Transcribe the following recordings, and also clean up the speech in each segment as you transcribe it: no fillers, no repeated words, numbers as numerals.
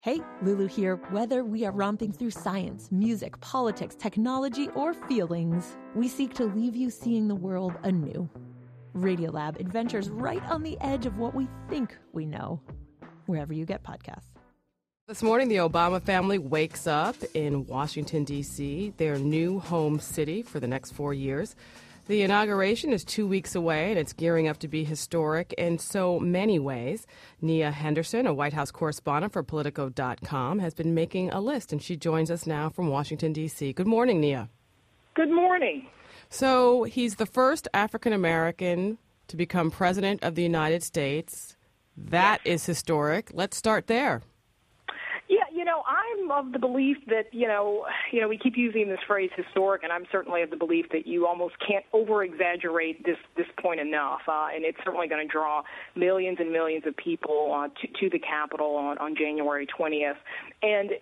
Hey, Lulu here. Whether we are romping through science, music, politics, technology, or feelings, we seek to leave you seeing the world anew. Radiolab adventures right on the edge of what we think we know, wherever you get podcasts. This morning, the Obama family wakes up in Washington, D.C., their new home city for the next 4 years. The inauguration is 2 weeks away, and it's gearing up to be historic in so many ways. Nia Henderson, a White House correspondent for Politico.com, has been making a list, and she joins us now from Washington, D.C. Good morning, Nia. Good morning. So he's the first African-American to become president of the United States. That is historic. Let's start there. Yeah, I'm of the belief that, we keep using this phrase historic, and I'm certainly of the belief that you almost can't over-exaggerate this point enough. And it's certainly going to draw millions and millions of people to the Capitol on January 20th. And,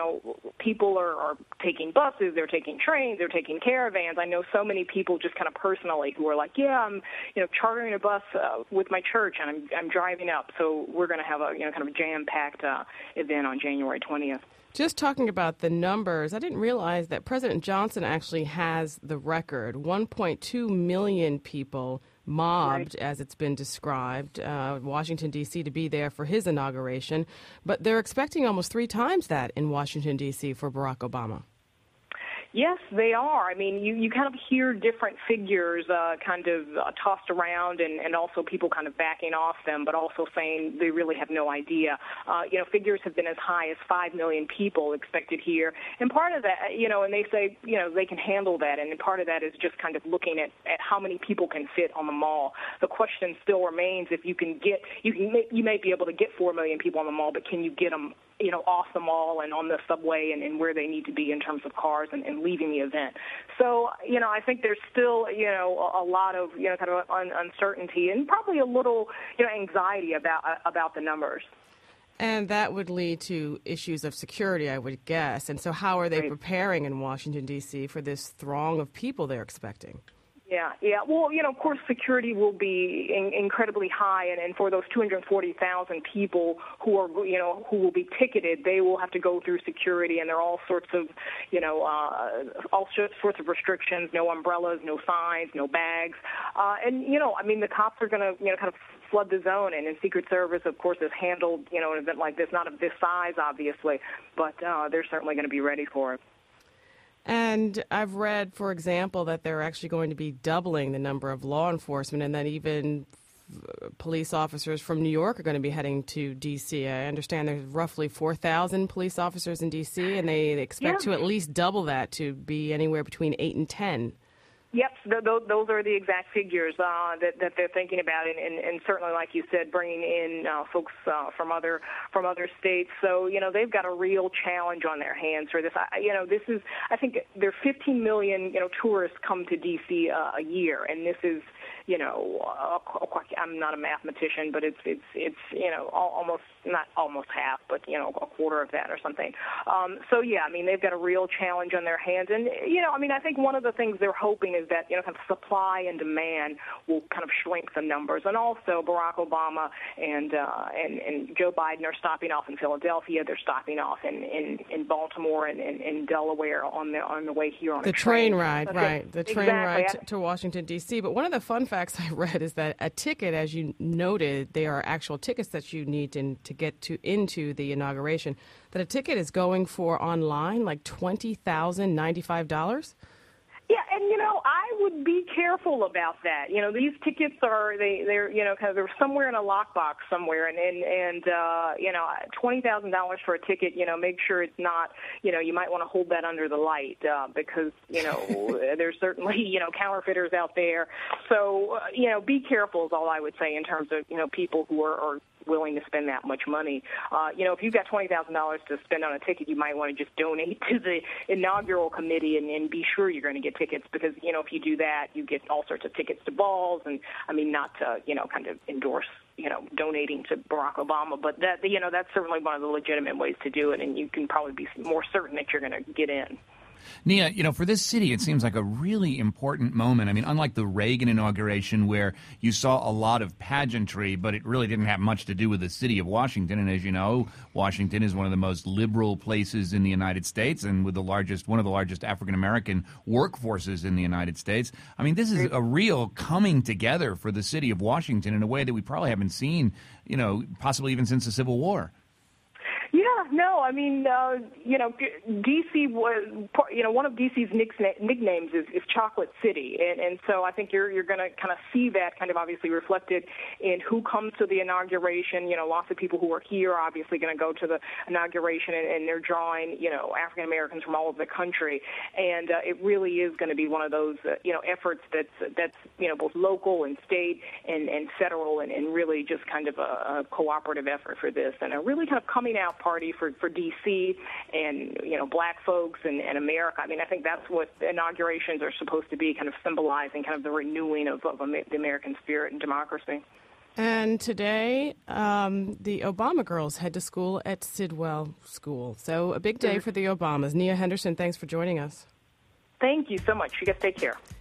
people are taking buses, they're taking trains, they're taking caravans. I know so many people just kind of personally who are like, I'm, chartering a bus with my church, and I'm driving up. So we're going to have a, kind of a jam-packed event on January 20th. Just talking about the numbers, I didn't realize that President Johnson actually has the record. 1.2 million people mobbed, right, as it's been described, Washington, D.C., to be there for his inauguration. But they're expecting almost 3 times that in Washington, D.C. for Barack Obama. Yes, they are. I mean, you kind of hear different figures tossed around and also people kind of backing off them, but also saying they really have no idea. Figures have been as high as 5 million people expected here. And part of that, and they say, they can handle that. And part of that is just kind of looking at how many people can fit on the mall. The question still remains if you may be able to get 4 million people on the mall, but can you get them off the mall and on the subway and where they need to be in terms of cars and leaving the event. So, I think there's still, a lot of, kind of uncertainty and probably a little, anxiety about the numbers. And that would lead to issues of security, I would guess. And so how are they preparing in Washington, D.C. for this throng of people they're expecting? Yeah. Well, of course, security will be incredibly high, and for those 240,000 people who will be ticketed, they will have to go through security, and there are all sorts of, restrictions: no umbrellas, no signs, no bags, the cops are going to, kind of flood the zone, and Secret Service, of course, has handled, an event like this, not of this size, obviously, but they're certainly going to be ready for it. And I've read, for example, that they're actually going to be doubling the number of law enforcement, and that even police officers from New York are going to be heading to D.C. I understand there's roughly 4,000 police officers in D.C., and they expect to at least double that to be anywhere between 8 and 10. Yep, those are the exact figures that they're thinking about, and certainly, like you said, bringing in folks from other states. So they've got a real challenge on their hands for this. I think there are 15 million tourists come to D.C. a year, and this is I'm not a mathematician, but it's almost not almost half, but a quarter of that or something. They've got a real challenge on their hands, and I think one of the things they're hoping is that kind of supply and demand will kind of shrink the numbers, and also Barack Obama and Joe Biden are stopping off in Philadelphia. They're stopping off in Baltimore and in Delaware on the way here on the a train ride, right? The train ride to Washington, D.C. But one of the fun facts I read is that a ticket, as you noted, they are actual tickets that you need to get into the inauguration, that a ticket is going for online like $20,095. Yeah, and I would be careful about that. These tickets they're somewhere in a lockbox somewhere, and $20,000 for a ticket. Make sure it's not. You might want to hold that under the light because there's certainly counterfeiters out there. So be careful is all I would say in terms of people who are willing to spend that much money. If you've got $20,000 to spend on a ticket, you might want to just donate to the inaugural committee and be sure you're going to get tickets because, if you do that, you get all sorts of tickets to balls and, not to, kind of endorse, donating to Barack Obama. But that's certainly one of the legitimate ways to do it, and you can probably be more certain that you're going to get in. Nia, for this city, it seems like a really important moment. I mean, unlike the Reagan inauguration where you saw a lot of pageantry, but it really didn't have much to do with the city of Washington. And as you know, Washington is one of the most liberal places in the United States and with one of the largest African-American workforces in the United States. I mean, this is a real coming together for the city of Washington in a way that we probably haven't seen, possibly even since the Civil War. Yeah, no, I mean, D.C. was, one of D.C.'s nicknames is Chocolate City, and so I think you're going to kind of see that kind of obviously reflected in who comes to the inauguration. Lots of people who are here are obviously going to go to the inauguration, and they're drawing, African Americans from all over the country, and it really is going to be one of those, efforts that's both local and state and federal, and really just kind of a cooperative effort for this, and a really kind of coming out party for D.C. and, black folks and America. I mean, I think that's what inaugurations are supposed to be, kind of symbolizing kind of the renewing of the American spirit and democracy. And today, the Obama girls head to school at Sidwell School. So a big day for the Obamas. Nia Henderson, thanks for joining us. Thank you so much. You guys take care.